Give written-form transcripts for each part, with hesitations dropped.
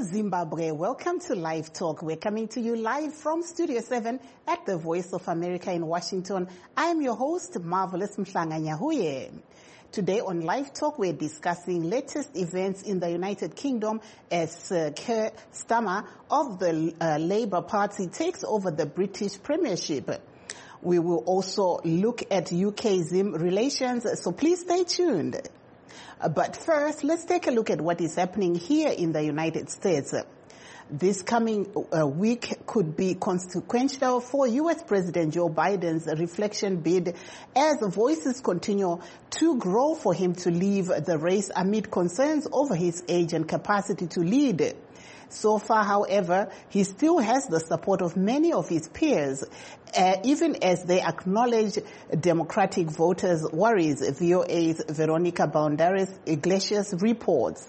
Zimbabwe. Welcome to Live Talk. We're coming to you live from Studio 7 at the Voice of America in Washington. I am your host, Marvelous Mhlanga Nyahuye. Today on Live Talk, we're discussing latest events in the United Kingdom as Keir Starmer of the Labour Party takes over the British Premiership. We will also look at UK-Zim relations, so please stay tuned. But first, let's take a look at what is happening here in the United States. This coming week could be consequential for U.S. President Joe Biden's reflection bid as voices continue to grow for him to leave the race amid concerns over his age and capacity to lead. So far, however, he still has the support of many of his peers, even as they acknowledge Democratic voters' worries. VOA's Veronica Boundaris-Iglesias reports.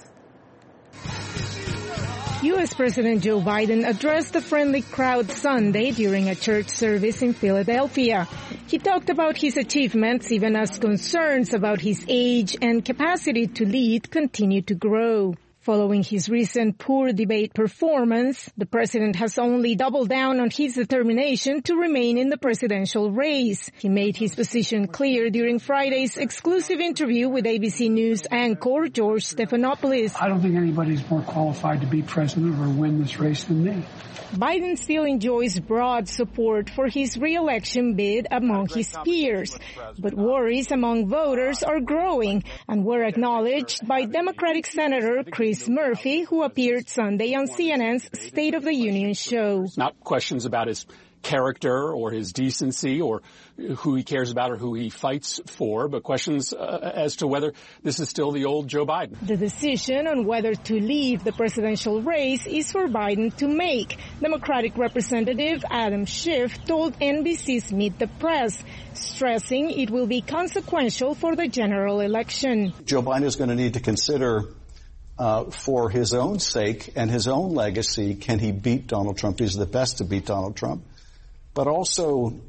U.S. President Joe Biden addressed a friendly crowd Sunday during a church service in Philadelphia. He talked about his achievements even as concerns about his age and capacity to lead continue to grow. Following his recent poor debate performance, the president has only doubled down on his determination to remain in the presidential race. He made his position clear during Friday's exclusive interview with ABC News anchor George Stephanopoulos. I don't think anybody's more qualified to be president or win this race than me. Biden still enjoys broad support for his re-election bid among his peers, but worries among voters are growing and were acknowledged by Democratic Senator Chris Murphy, who appeared Sunday on CNN's State of the Union show. Not questions about his character or his decency or who he cares about or who he fights for, but questions as to whether this is still the old Joe Biden. The decision on whether to leave the presidential race is for Biden to make, Democratic Representative Adam Schiff told NBC's Meet the Press, stressing it will be consequential for the general election. Joe Biden is going to need to consider for his own sake and his own legacy, can he beat Donald Trump? He's the best to beat Donald Trump. But also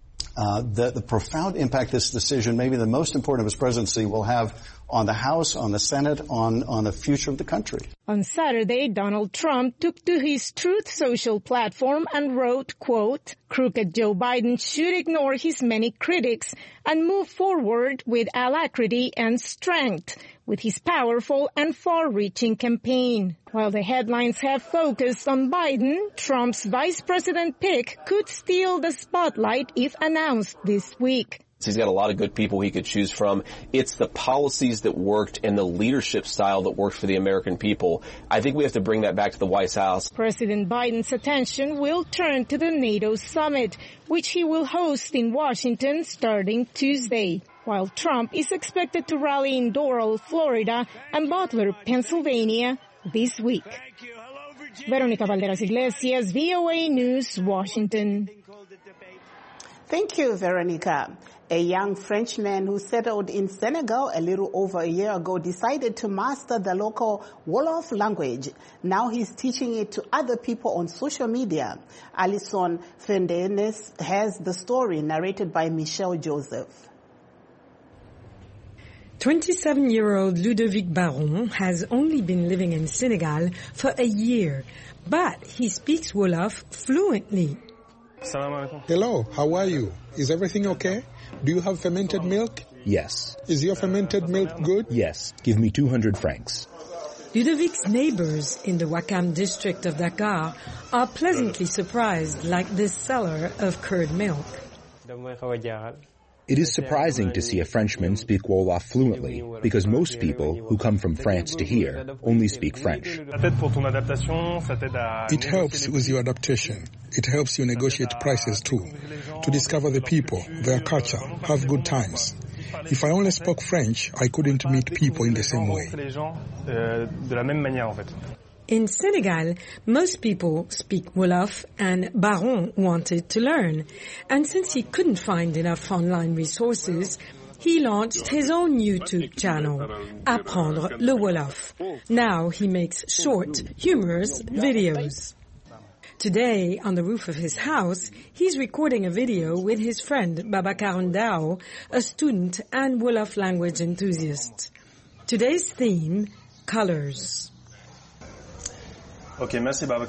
the profound impact this decision, maybe the most important of his presidency, will have on the House, on the Senate, on the future of the country. On Saturday, Donald Trump took to his Truth Social platform and wrote, quote, "Crooked Joe Biden should ignore his many critics and move forward with alacrity and strength with his powerful and far-reaching campaign." While the headlines have focused on Biden, Trump's vice president pick could steal the spotlight if announced this week. He's got a lot of good people he could choose from. It's the policies that worked and the leadership style that worked for the American people. I think we have to bring that back to the White House. President Biden's attention will turn to the NATO summit, which he will host in Washington starting Tuesday, while Trump is expected to rally in Doral, Florida, and Butler, Pennsylvania this week. Veronica Balderas-Iglesias, VOA News, Washington. Thank you, Veronica. A young Frenchman who settled in Senegal a little over a year ago decided to master the local Wolof language. Now he's teaching it to other people on social media. Alison Fendenes has the story narrated by Michelle Joseph. 27-year-old Ludovic Baron has only been living in Senegal for a year, but he speaks Wolof fluently. Hello, how are you? Is everything okay? Do you have fermented milk? Yes. Is your fermented milk good? Yes. Give me 200 francs. Ludovic's neighbors in the Wakam district of Dakar are pleasantly surprised, like this seller of curd milk. It is surprising to see a Frenchman speak Wolof fluently, because most people who come from France to here only speak French. It helps with your adaptation. It helps you negotiate prices too, to discover the people, their culture, have good times. If I only spoke French, I couldn't meet people in the same way. In Senegal, most people speak Wolof, and Baron wanted to learn. And since he couldn't find enough online resources, he launched his own YouTube channel, Apprendre le Wolof. Now he makes short, humorous videos. Today, on the roof of his house, he's recording a video with his friend Babacar Ndao, a student and Wolof language enthusiast. Today's theme, colors. What we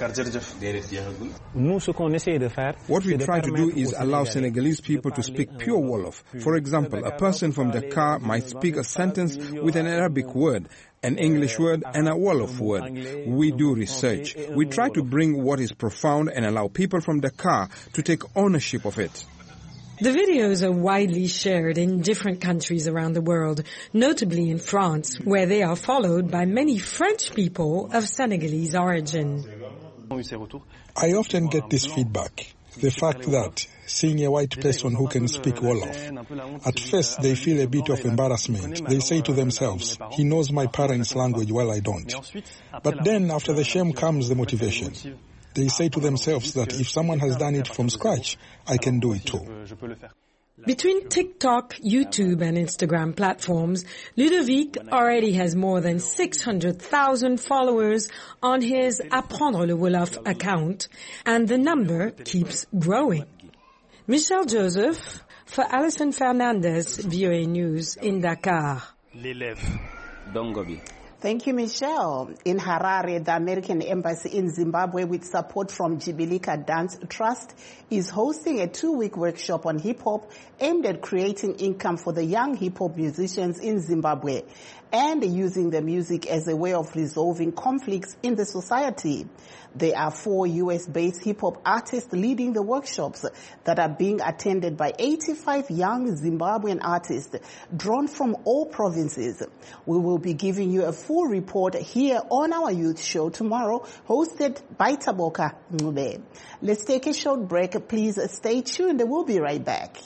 try to do is allow Senegalese people to speak pure Wolof. For example, a person from Dakar might speak a sentence with an Arabic word, an English word, and a Wolof word. We do research. We try to bring what is profound and allow people from Dakar to take ownership of it. The videos are widely shared in different countries around the world, notably in France, where they are followed by many French people of Senegalese origin. I often get this feedback. The fact that seeing a white person who can speak Wolof, at first they feel a bit of embarrassment. They say to themselves, he knows my parents' language while I don't. But then after the shame comes the motivation. They say to themselves that if someone has done it from scratch, I can do it too. Between TikTok, YouTube and Instagram platforms, Ludovic already has more than 600,000 followers on his Apprendre le Wolof account, and the number keeps growing. Michelle Joseph for Alison Fernandez, VOA News in Dakar. Thank you, Michelle. In Harare, the American Embassy in Zimbabwe, with support from Jibilika Dance Trust, is hosting a 2-week workshop on hip-hop aimed at creating income for the young hip-hop musicians in Zimbabwe and using the music as a way of resolving conflicts in the society. There are 4 U.S.-based hip-hop artists leading the workshops that are being attended by 85 young Zimbabwean artists drawn from all provinces. We will be giving you a full report here on our youth show tomorrow, hosted by Taboka Ngube. Let's take a short break. Please stay tuned. We'll be right back.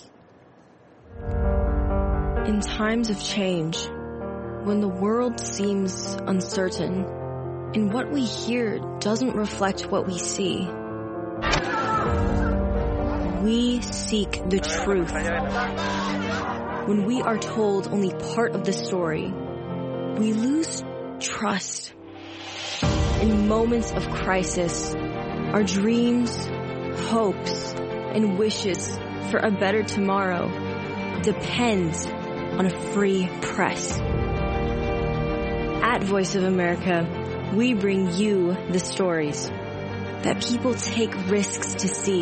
In times of change, when the world seems uncertain, and what we hear doesn't reflect what we see, we seek the truth. When we are told only part of the story, we lose trust. In moments of crisis, our dreams, hopes, and wishes for a better tomorrow depend on a free press. At Voice of America, we bring you the stories that people take risks to see.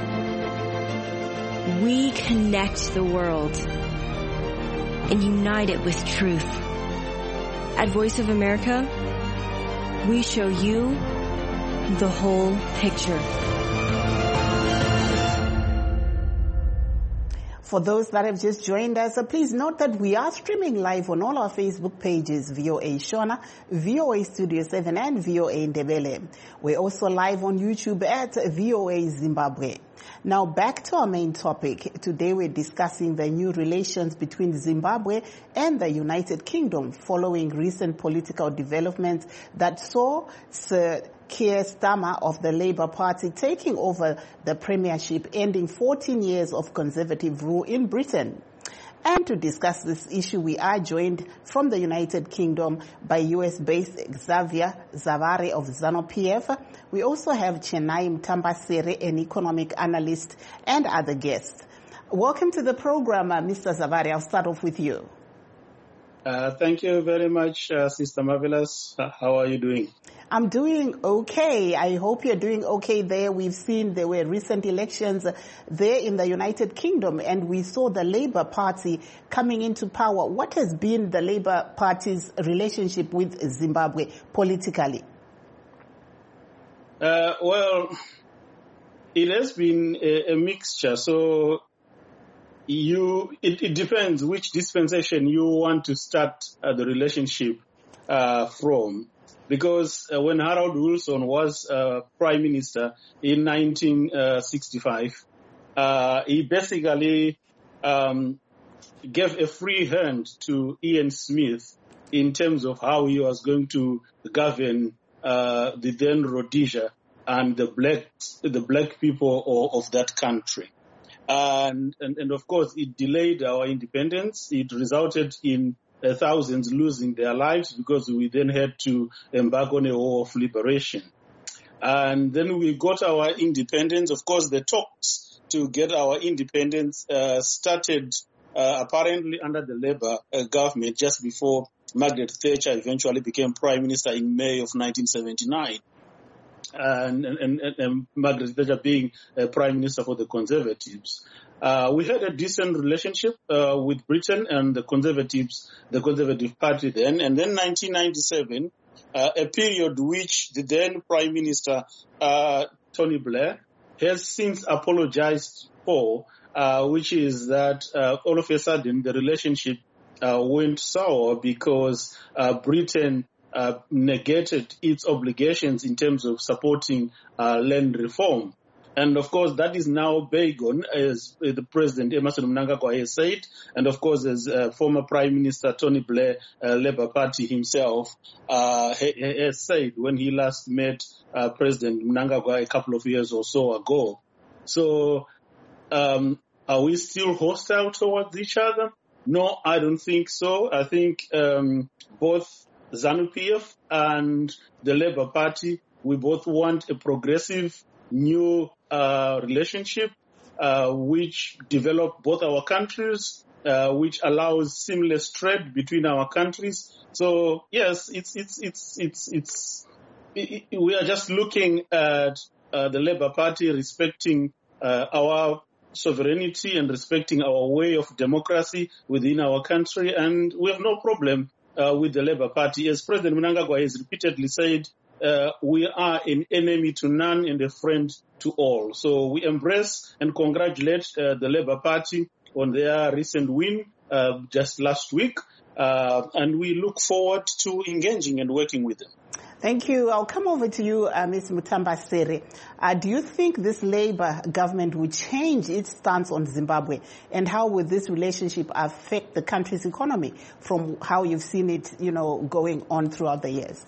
We connect the world and unite it with truth. At Voice of America, we show you the whole picture. For those that have just joined us, please note that we are streaming live on all our Facebook pages, VOA Shona, VOA Studio 7, and VOA Ndebele. We're also live on YouTube at VOA Zimbabwe. Now back to our main topic. Today we're discussing the new relations between Zimbabwe and the United Kingdom following recent political developments that saw Sir Keir Starmer of the Labour Party taking over the premiership, ending 14 years of conservative rule in Britain. And to discuss this issue, we are joined from the United Kingdom by US-based Xavier Zavare of ZANU-PF. We also have Chennai Mtambasere, an economic analyst, and other guests. Welcome to the program, Mr. Zavare. I'll start off with you. Thank you very much, Sister Marvelous. How are you doing? I'm doing okay. I hope you're doing okay there. We've seen there were recent elections there in the United Kingdom, and we saw the Labour Party coming into power. What has been the Labour Party's relationship with Zimbabwe politically? Well, it has been a mixture. So it depends which dispensation you want to start the relationship from. Because when Harold Wilson was Prime Minister in 1965, he basically gave a free hand to Ian Smith in terms of how he was going to govern the then Rhodesia and the black people of that country. And of course, it delayed our independence. It resulted in thousands losing their lives because we then had to embark on a war of liberation. And then we got our independence. Of course, the talks to get our independence started apparently under the Labour government just before Margaret Thatcher eventually became Prime Minister in May of 1979. and Margaret Thatcher being Prime Minister for the Conservatives. We had a decent relationship with Britain and the Conservatives, the Conservative Party then. And then 1997, a period which the then Prime Minister, Tony Blair, has since apologized for, which is that all of a sudden the relationship went sour because Britain negated its obligations in terms of supporting land reform. And of course, that is now bygone, as the President Emmerson Mnangagwa has said, and of course, as former Prime Minister Tony Blair, Labour Party himself, has said when he last met President Mnangagwa a couple of years or so ago. So, are we still hostile towards each other? No, I don't think so. I think both ZANU-PF and the Labour Party, we both want a progressive new relationship which develop both our countries, which allows seamless trade between our countries. So yes, we are just looking at the Labour Party respecting our sovereignty and respecting our way of democracy within our country, and we have no problem with the Labour Party. As President Mnangagwa has repeatedly said, we are an enemy to none and a friend to all. So we embrace and congratulate the Labour Party on their recent win just last week, and we look forward to engaging and working with them. Thank you. I'll come over to you, Ms. Mutambasere. Do you think this Labour government will change its stance on Zimbabwe, and how will this relationship affect the country's economy from how you've seen it, going on throughout the years?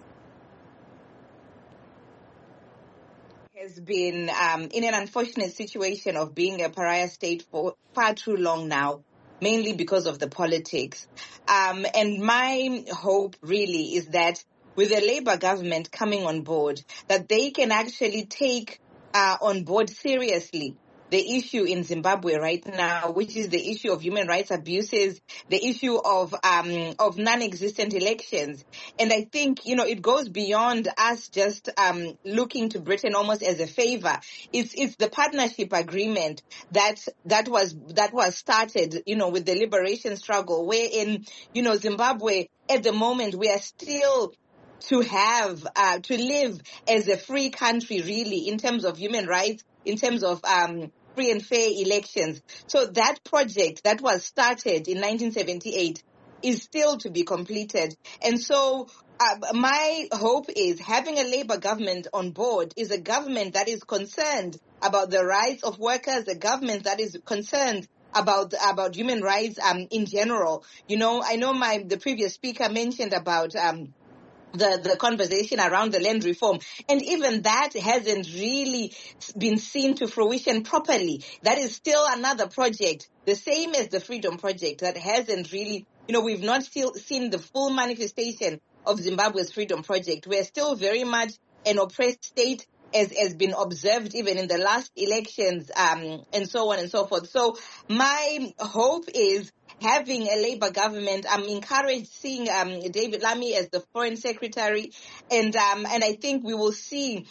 Has been in an unfortunate situation of being a pariah state for far too long now, mainly because of the politics. And my hope really is that with the Labour government coming on board, that they can actually take on board seriously the issue in Zimbabwe right now, which is the issue of human rights abuses, the issue of non-existent elections. And I think, it goes beyond us just looking to Britain almost as a favor. It's the partnership agreement that was started, with the liberation struggle, wherein, Zimbabwe at the moment we are still to live as a free country, really, in terms of human rights, in terms of free and fair elections. So that project that was started in 1978 is still to be completed. And so my hope is having a Labour government on board is a government that is concerned about the rights of workers, a government that is concerned about human rights in general. I know the previous speaker mentioned about the conversation around the land reform. And even that hasn't really been seen to fruition properly. That is still another project, the same as the Freedom Project, that hasn't really, we've not still seen the full manifestation of Zimbabwe's Freedom Project. We're still very much an oppressed state, as has been observed even in the last elections, and so on and so forth. So my hope is having a Labour government. I'm encouraged seeing David Lammy as the Foreign Secretary, and I think we will see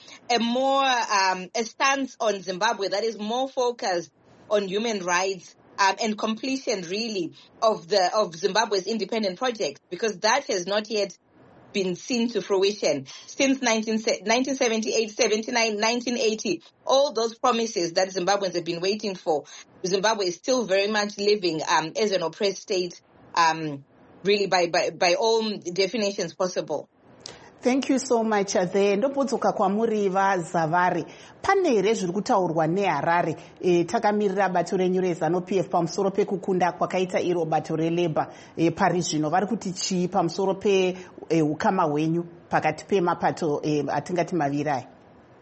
a stance on Zimbabwe that is more focused on human rights and completion, really, of Zimbabwe's independent project, because that has not yet been seen to fruition since 1978, 79, 1980. All those promises that Zimbabweans have been waiting for, Zimbabwe is still very much living as an oppressed state, really by all definitions possible. Thank you so much. Ndopodzoka kwamuri vaZavari. Pane here zviri kutaurwa neHarare. Takamirira bato renyu reZANU-PF pamusoro pekukunda kwakaita iro bato reLabour pari zvino. Vari kuti chii pamusoro peukama hwenyu pakati pemapato atingati maviri aya?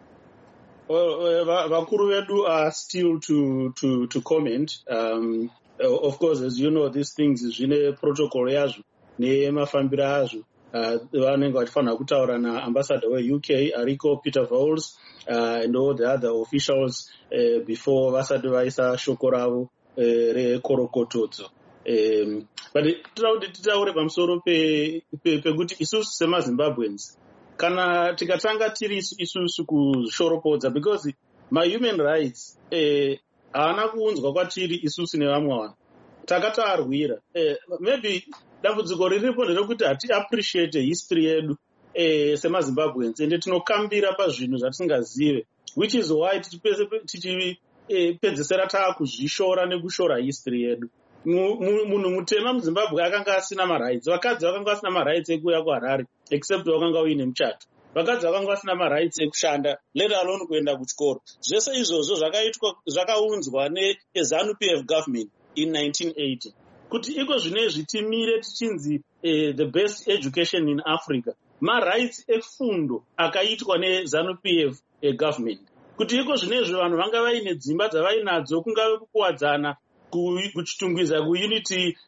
Vakuru vedu are still to comment. Of course, as you know, these things zvine protocol yazvo nemafambiro azvo. Vanenge vachifanira kutaura naambassador weUK ariko Peter Vowles and all the other officials before vasati vaisa shoko ravo rekorokotodzo. But titaure pamusoro pekuti isusu semaZimbabweans kana tikatanga tiri isusu kushoropodza, because ma-human rights haana kuunzwa kwatiri isusu nevamwe vanhu, takatarwira. Maybe dambudziko riripo nderekuti hati appreciate history yedu semazimbabweans, ende tinokambira pazvinhu zvatisingazive, which is why tichipedzesera taakuzvishora nekushora history yedu. Munhu mutema muzimbabwe akanga asina marights, vakadzi vakanga vasina marights ekuuya kuharare except vakanga uine muchato, vakadzi vakanga vasina marights ekushanda, let alone kuenda kuchikoro. Zvese izvozvo zvakaunzwa neZANU-PF government in 1980 kuti iko zvinezvi timire tichinzi the best education in Africa. Marights efundo akaitwa neZANU-PF government, kuti iko zvinezvi vanhu vanga vaine dzimba dzavainadzo, kungave kukuwadzana kuchitungwiza kuunity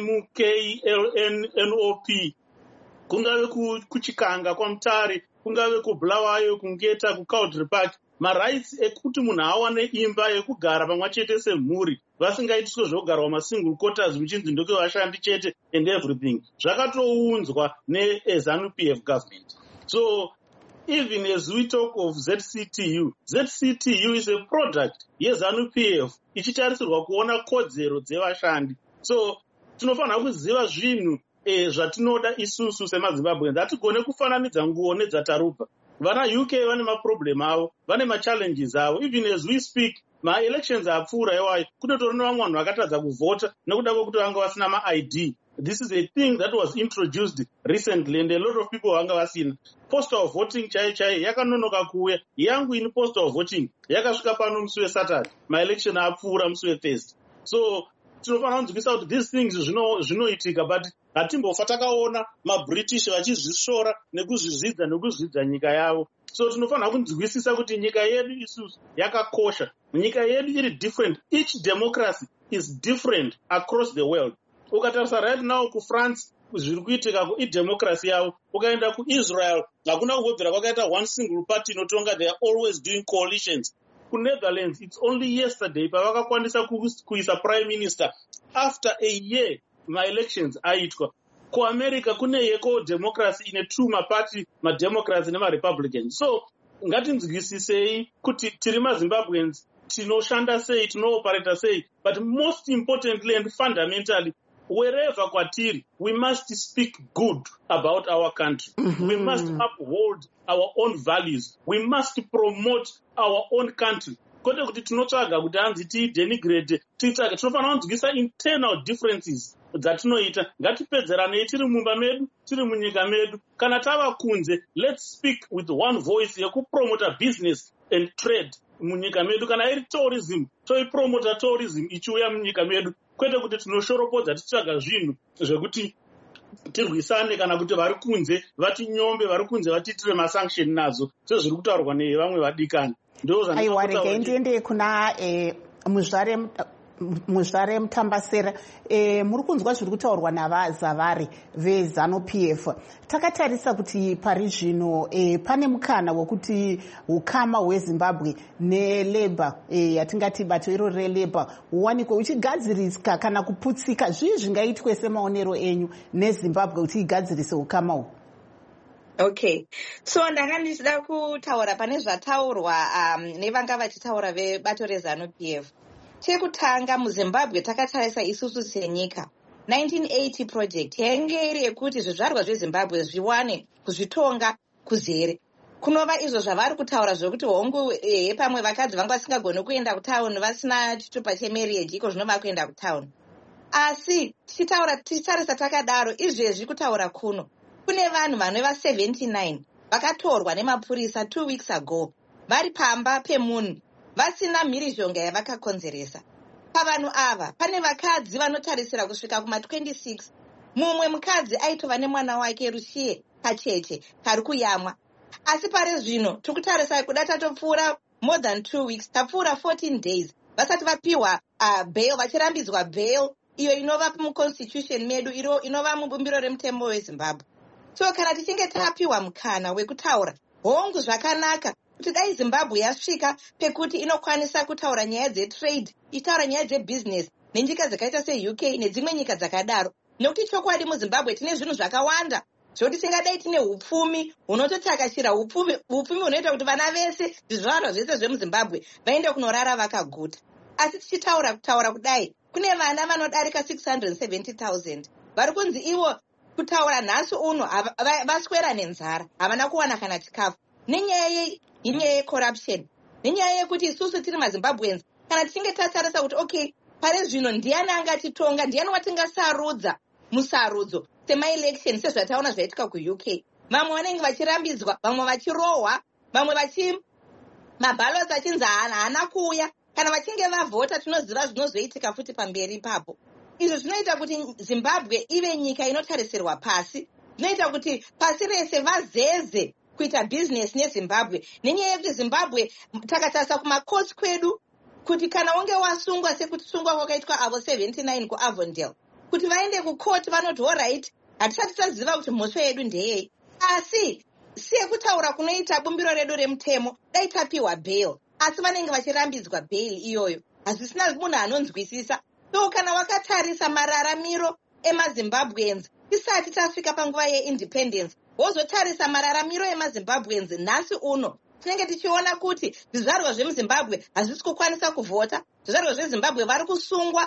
MKLNOP, kungave kuchikanga kwaMutare, kungave kuBulawayo, kungeta, kuCowdry Park. Marights ekuti munhu awane imba yekugara pamwe chete semhuri, vasingaitiswe zvokugara masingle quarters muchinzi ndoke vashandi chete and everything, zvakatounzwa neZANU-PF government. So even as we talk of ZCTU is a product yeZANU-PF ichitarisirwa kuona kodzero dzevashandi. So tinofanira kuziva zvinhu zvatinoda isusu semaZimbabweans. Hatigone kufananidza nguo nedzatarupa. Vana UK vane maproblem avo, vane machallenges avo. Even as we speak, ma-elections apfuura iwayo, kunotori nevamwe vanhu vakatadza kuvhota nekuda kwekuti vanga vasina ma-ID. This is a thing that was introduced recently and a lot of people vanga vasina. Postal voting chaiyo yakanonoka kuuya. Yangu ini postal voting yakasvika pano musi weSaturday, ma-election apfuura musi weThursday. So tinofanira kunzwisa kuti these things zvinoitika, but hatimbofa takaona maBritish vachizvishora nekuzvizvidza nyika yavo. So tinofanira kunzwisisa kuti nyika yedu isusu yakakosha, nyika yedu iri different. Each democracy is different across the world. Ukatarisa right now kuFrance zviri kuitika idemocracy yavo, ukaenda kuIsrael hakuna kumbobvira kwakaita one single party inotonga, they are always doing coalitions. KuNetherlands it's only yesterday pavakakwanisa kuisa prime minister after a year ma-elections aitwa. KuAmerica kune yeko democracy ine two maparty, mademocrats nemaRepublicans. So ngatinzwisisei kuti tiri maZimbabweans tinoshanda sei, tinooperata sei, but most importantly and fundamentally, wherever kwatiri, we must speak good about our country. We must uphold our own values. We must promote our own country. Kwete kuti tinotsvaga kuti hanzi tidenigrate, titsvaga, tinofanira kunzwisa internal differences dzatinoita. Ngatipedzeranei tiri mumba medu, tiri munyika medu. Kana tava kunze, let's speak with one voice yekupromota business and trade munyika medu. Kana iri tourism, toipromota tourism ichiuya munyika medu. Kwete kuti tinoshoropodza tichitsvaga zvinhu zvekuti tirwisane, kana kuti vari kunze vatinyombe, vari kunze vatiitire masanction nazo, sezviri kutaurwa nevamwe vadikani. Aiwa, rega ndiende kuna muzvare Mutambasera. Muri kunzwa zviri kutaurwa navazavari veZANU-PF. Takatarisa kuti pari zvino pane mukana wekuti ukama hweZimbabwe neLabour, yatingati bato iro reLabour, huwanikwe uchigadziriswa kana kuputsika. Zvii zvingaitwe semaonero enyu neZimbabwe kuti igadzirise ukama uhu? Okay, so ndanga ndichida kutaura pane zvataurwa nevanga vachitaura vebato reZANU-PF. Chekutanga, muZimbabwe takatarisa isusu senyika, 1980 project yainge iri yekuti zvizvarwa zveZimbabwe zviwane kuzvitonga kuzere. Kunova izvo zvavari kutaura zvokuti hongu pamwe vakadzi vanga vasingagoni kuenda kutauni vasina chitupa chemarriage, iko zvinova kuenda kutauni. Asi tichitarisa takadaro, izvezvi kutaura kuno, kune vanhu vanova 79 vakatorwa nemapurisa 2 weeks ago vari pamba pemunhu vasina mhirizhonga yavakakonzeresa. Pavanhu ava pane vakadzi vanotarisira kusvika kuma26. Mumwe mukadzi aitova nemwana wake Rushiye pacheche kari kuyamwa. Asi pari zvino tikutarisa kuda tatopfuura more than 2 weeks, tapfuura 14 days vasati vapiwa bail, vachirambidzwa bail iyo inova muconstitution medu, inova mubumbiro remutembo weZimbabwe. So kana tichinge tapiwa mukana wekutaura hongu zvakanaka kuti dai Zimbabwe yasvika pekuti inokwanisa kutaura nyaya dzetrade, itaura nyaya dzebusiness nenyika dzakaita seUK nedzimwe nyika dzakadaro, nekuti chokwadi muZimbabwe tine zvinhu zvakawanda zvokuti tingadai tine upfumi hunototakashira upfumi hunoita kuti vana vese zvizvarwa zvese zvemuzimbabwe vaende kunorara vakaguta. Asi tichitaura kudai kune vana vanodarika 670,000 vari kunzi ivo kutaura nhasi uno vaswera nenzara, havana kuwana kana chikafu nenyaya yecorruption, nenyaya yekuti isusu tiri mazimbabweans kana tichinge tatarisa kuti okay, pari zvino ndiani angatitonga, ndiani watingasarudza musarudzo semaelection sezvataona zvaitika kuuk. Vamwe vanenge vachirambidzwa, vamwe vachirohwa, vamwe mabhalosi achinzi haana kuuya. Kana vachinge vavhota tinoziva zvinozoitika futi pamberi ipapo. Izvo zvinoita kuti Zimbabwe ive nyika inotarisirwa pasi. Zvinoita kuti pasi rese vazeze kuita business neZimbabwe. Nenyaya yekuti Zimbabwe takatarisa kumakotsi kwedu kuti kana unge wasungwa sekuti sungwa kwakaitwa avo 79 kuAvondale, kuti vaende kukoti vanoti alright, hatisati taziva kuti mhosva yedu ndeyei, asi sekutaura kunoita bumbiro redu remutemo dai tapiwa bail, asi vanenge vachirambidzwa bail iyoyo. Hazvisina munhu anonzwisisa. So kana wakatarisa mararamiro emaZimbabweans tisati tasvika panguva yeindependence, wozotarisa mararamiro emaZimbabweans nhasi uno, tinenge tichiona kuti zvizvarwa zvemuZimbabwe hazvisi kukwanisa kuvhota. Zvizvarwa zveZimbabwe vari kusungwa,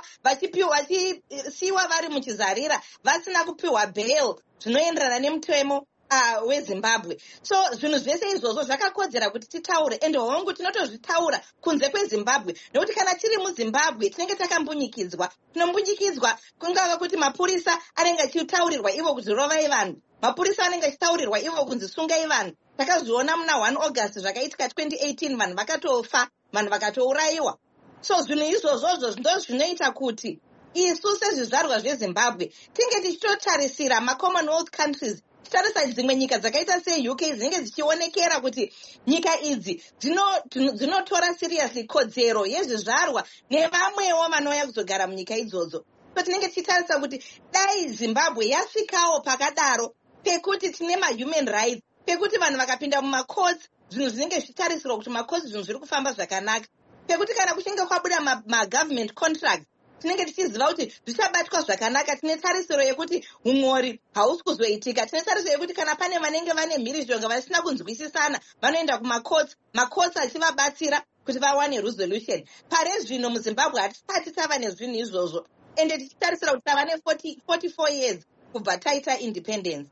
vachisiyiwa vari muchizarira, vasina kupiwa bail zvinoenderana nemutemo weZimbabwe. So zvinhu zvese izvozvo zvakakodzera kuti titaure, ende hongu tinotozvitaura kunze kweZimbabwe, nekuti kana tiri muZimbabwe tinenge takambunyikidzwa. Tinombunyikidzwa kungava kuti mapurisa anenge achitaurirwa ivo kuti rovai vanhu, mapurisa anenge achitaurirwa ivo kunzi sungai vanhu. Takazviona muna 1 August zvakaitika 2018, vanhu vakatofa, vanhu vakatourayiwa. So zvinhu izvozvozvo ndo zvinoita kuti isu sezvizvarwa zveZimbabwe tinge tichitotarisira maCommonwealth countries, titarisa dzimwe nyika dzakaita seUK dzinenge dzichionekera kuti nyika idzi dzinotora seriously kodzero yezvizvarwa nevamwewo vanouya kuzogara munyika idzodzo. So tinenge tichitarisa kuti dai Zimbabwe yasvikawo pakadaro pekuti tine mahuman rights, pekuti vanhu vakapinda mumakotsi zvinhu zvinenge zvichitarisirwa kuti makotsi zvinhu zviri kufamba zvakanaka, pekuti kana kuchinge kwabuda magovernment contracts tinenge tichiziva kuti zvichabatwa zvakanaka. Tine tarisiro yekuti umori hausi kuzoitika. Tine tarisiro yekuti kana pane vanenge vane mhirizhonga vasina kunzwisisana vanoenda kumakotsi, makotsi achivabatsira kuti vawane resolution. Pare zvino muZimbabwe hatisati tava nezvinhu izvozvo, ende tichitarisira kuti tava ne44 years kubva taita independence.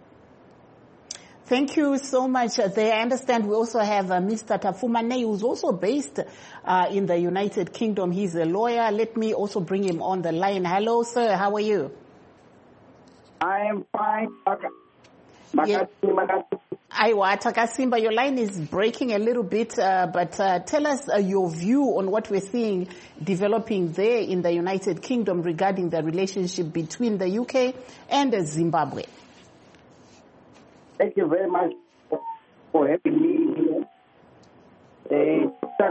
Thank you so much. There, I understand we also have Mr. Tafumane, who's also based in the United Kingdom. He's a lawyer. Let me also bring him on the line. Hello, sir. How are you? I am fine. Yeah. Aiwa, Takasimba, your line is breaking a little bit, but tell us your view on what we're seeing developing there in the United Kingdom regarding the relationship between the UK and Zimbabwe. Thank you very much for having me here.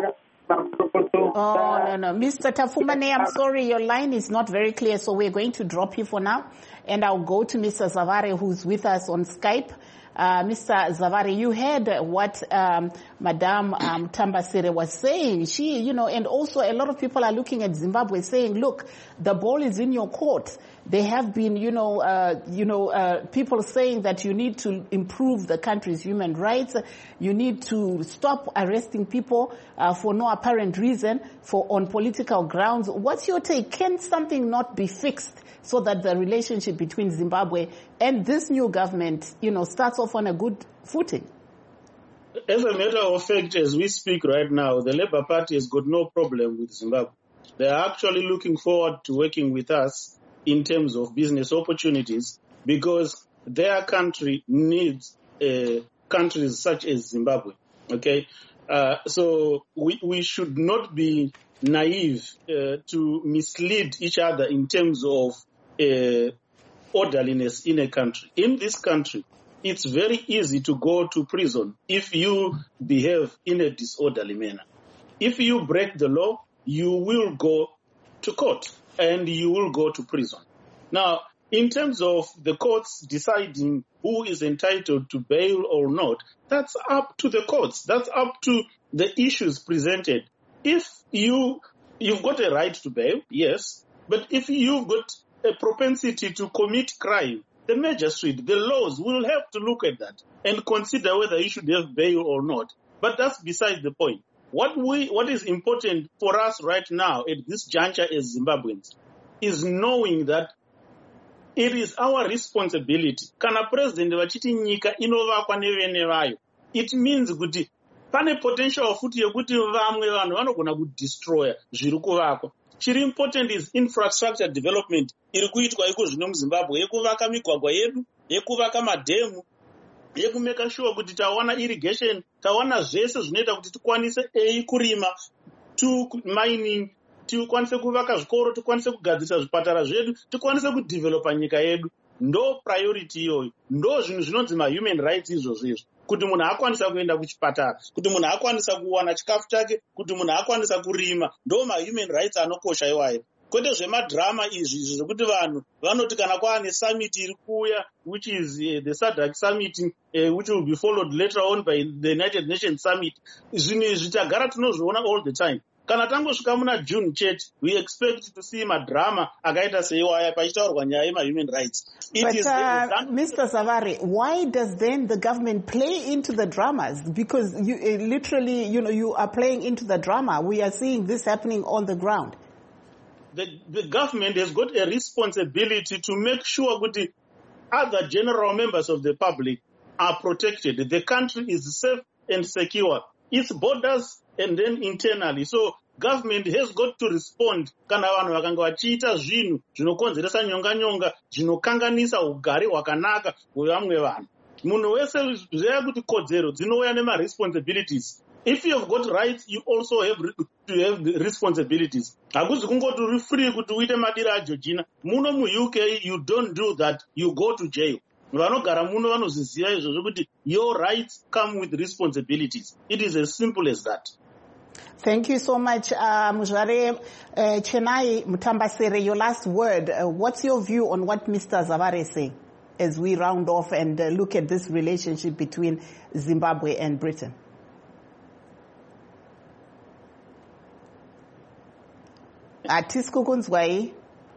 Oh, no. Mr. Tafumane, I'm sorry, your line is not very clear, so we're going to drop you for now. And I'll go to Mr. Zavare, who's with us on Skype. Mr. Zavare, you heard what Madame Tambasere was saying. She, and also a lot of people are looking at Zimbabwe saying, look, the ball is in your court. There have been, people saying that you need to improve the country's human rights. You need to stop arresting people for no apparent reason, on political grounds. What's your take? Can something not be fixed so that the relationship between Zimbabwe and this new government, starts off on a good footing? As a matter of fact, as we speak right now, the Labour Party has got no problem with Zimbabwe. They are actually looking forward to working with us in terms of business opportunities, because their country needs countries such as Zimbabwe. Okay, so we should not be naive to mislead each other in terms of orderliness in a country. In this country, it's very easy to go to prison if you behave in a disorderly manner. If you break the law, you will go to court and you will go to prison. Now, in terms of the courts deciding who is entitled to bail or not, that's up to the courts. That's up to the issues presented. If you've got a right to bail, yes, but if you've got a propensity to commit crime, the magistrate, the laws will have to look at that and consider whether he should have bail or not. But that's besides the point. What is important for us right now at this juncture as Zimbabweans is knowing that it is our responsibility. Kana president vachiti nyika inovakwa nevene vayo. It means kuti pane potential futi yekuti vamwe vanhu vanogona kudestroya zviri kuvakwa. Chiri important is infrastructure development iri kuitwa iko zvino muZimbabwe, yekuvaka migwagwa yedu, yekuvaka madhemu, yekumeka sure kuti tawana irrigation, tawana zvese zvinoita kuti tikwanise kurima, mining, tikwanise kuvaka zvikoro, tikwanise kugadzisa zvipatara zvedu, tikwanise kudevelopa nyika yedu. Ndo priority iyoyo. Ndo zvinhu zvinonzi human rights izvozvo. Kuti munhu akwanisa kuenda kuchipatara, kuti munhu akwanisa kuwana chikafu chake, kuti munhu akwanisa kurima. Ndo human rights anokosha iwayo. Kwete zvemadrama izvi zvekuti vanhu vanoti kana kwaane summit iri kuuya, which is the SADC summit, which will be followed later on by the United Nations summit. Zvinhu izvi tagara tinozviona all the time. Kana tangosvika muna June chete, we expect to see madrama akaita seiwaya pachitaurwa nyaya yema-human rights. Mr. Zavare, why does then the government play into the dramas? Because you literally, you are playing into the drama. We are seeing this happening on the ground. The government has got a responsibility to make sure that other general members of the public are protected. The country is safe and secure. Its borders and then internally. So government has got to respond kana vanhu vakanga vachiita zvinhu zvinokonzeresa nyonga zvinokanganisa ugare hwakanaka hwevamwe vanhu. Munhu wese zveya kuti kodzero dzinouya nema-responsibilities. If you have got rights, you also have to have responsibilities. Hakuzi kungoti uri free kuti uite madira aJeorgina. Muno mu-UK, you don't do that. You go to jail. Vanogara muno vanozviziva izvozvo kuti your rights come with responsibilities. It is as simple as that. Thank you so much, Muzvare Chenai Mutambasere. Your last word. What's your view on what Mr. Zavare is saying as we round off and look at this relationship between Zimbabwe and Britain? Atisku Kunzwai.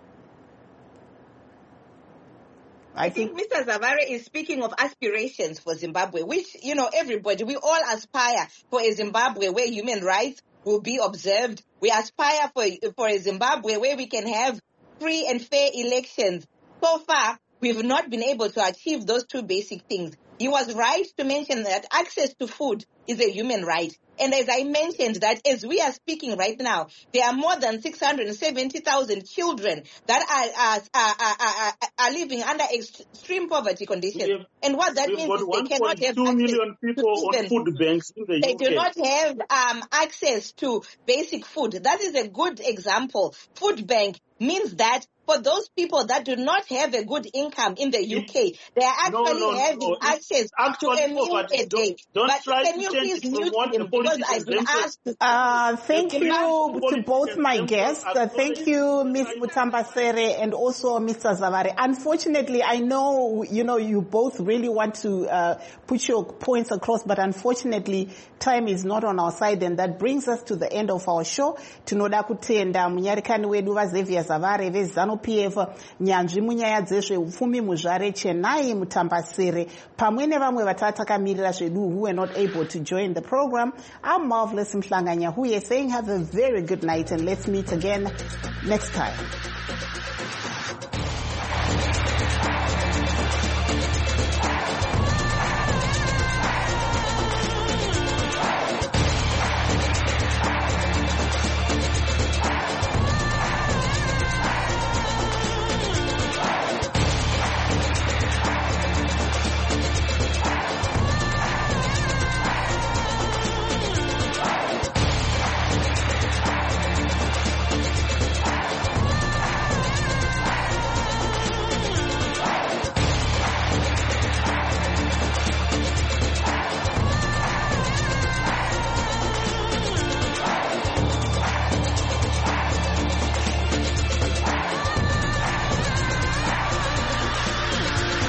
I think Mr. Zavare is speaking of aspirations for Zimbabwe, which, everybody, we all aspire for a Zimbabwe where human rights will be observed. We aspire for a Zimbabwe where we can have free and fair elections. So far, we've not been able to achieve those two basic things. He was right to mention that access to food is a human right. And as I mentioned that as we are speaking right now, there are more than 670,000 children that are living under extreme poverty conditions. And what that means is they cannot have 2 million people on food banks in the UK. They do not have access to basic food. That is a good example. Food bank means that for those people that do not have a good income in the UK, they are actually having access to a meal a day. But can you please mute him because I've been asked? Thank you to both my guests. Thank you, Ms. Mutambasere and also Mr. Zavare. Unfortunately, I know, you both really want to put your points across, but unfortunately, time is not on our side, and that brings us to the end of our show. Tinoda kutenda munyarikani wedu vaXavier Zavare vezanu PF nyanzvi munyaya dzezveupfumi Muzvare Chenai Mutambasere pamwe nevamwe vatakamirira zvedu who were not able to join the program. I'm Marvelous Mhlanga Nyahuye saying have a very good night and let's meet again next time.